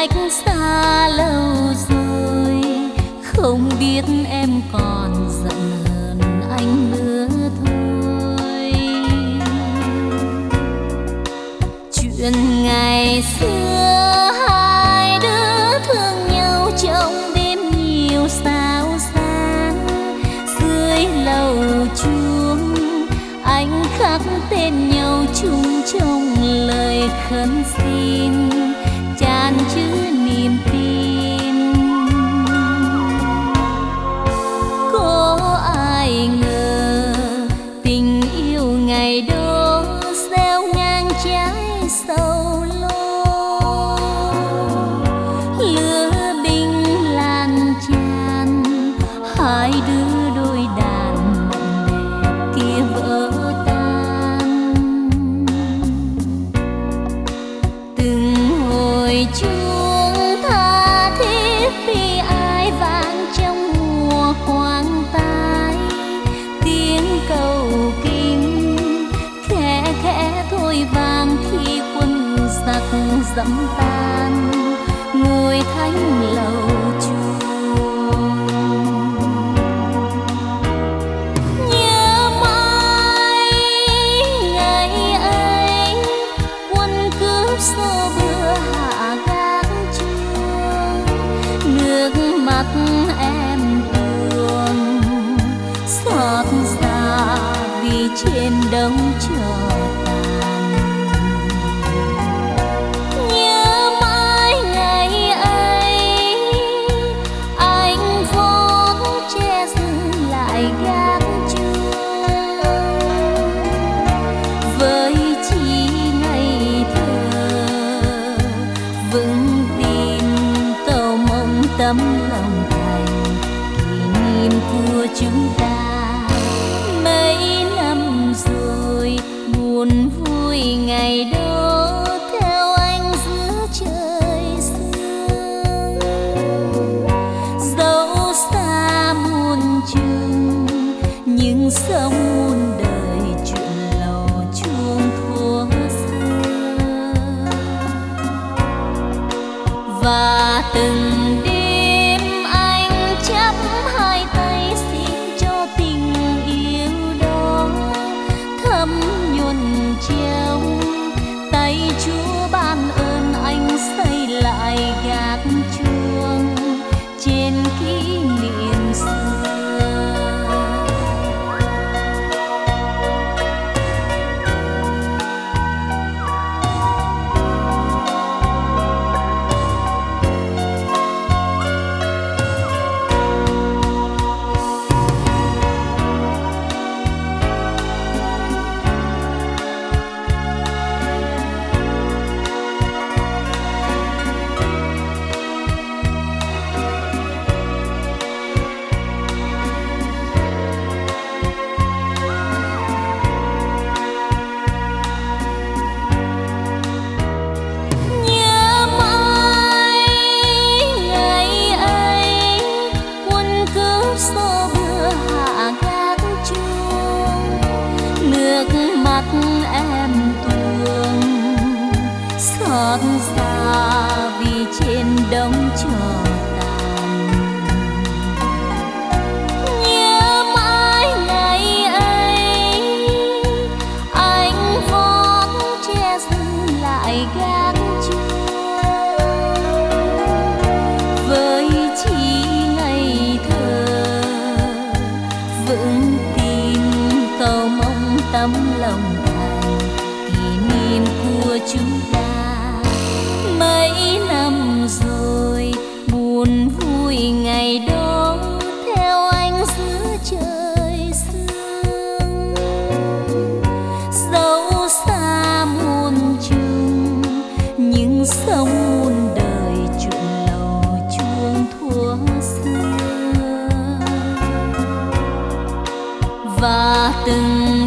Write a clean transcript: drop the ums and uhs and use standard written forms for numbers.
cách xa lâu rồi, không biết em còn giận hờn anh nữa thôi. Chuyện ngày xưa hai đứa thương nhau trong đêm nhiều sao sáng, dưới lầu chuông anh khắc tên nhau chung trong lời khấn xin, chan chứa niềm tin. Có ai ngờ tình yêu ngày đó gieo ngang trái sầu lo, lửa binh lan tràn hai đứa đôi đàn mộng đẹp kia vỡ tan. Từng hồi chuông tha thiết vì ai vang trong mùa hoang tái, tiếng cầu kinh khẽ khẽ thôi vang khi quân giặc dẫm tan ngôi thánh lầu chuông. Nhớ mãi ngày ấy quân cướp xô bữa hạ gác chuông, nước mắt em tuôn xót xa vì trên đống chờ tàn. Nhớ mãi ngày ấy anh vốn che dừng lại gác chuông, với chỉ ngây thơ vững tin cầu mong tấm lòng thành kỷ niệm của chúng ta. Mấy năm rồi buồn vui ngày đó theo anh giữa trời sương, dẫu xa muôn trùng nhưng sống muôn đời chuyện lầu chuông thuở xưa. Và từng đêm anh chắp hai tay xin cho tình yêu đó thấm nhuần treo tay Chúa ban ơn anh xây lại gác chuông trên kỷ niệm xưa. Mắt em tuông xót xa vì trên đống chờ tàn. Nhớ mãi ngày ấy anh vốn che dừng lại gác chuông, với chỉ ngây thơ vững tin cầu mong tấm lòng thành kỷ niệm của chúng ta. Mấy năm rồi buồn vui ngày đó theo anh giữa trời sương, dẫu xa muôn trùng nhưng sống muôn đời chuyện lầu chuông thuở xưa. Và từng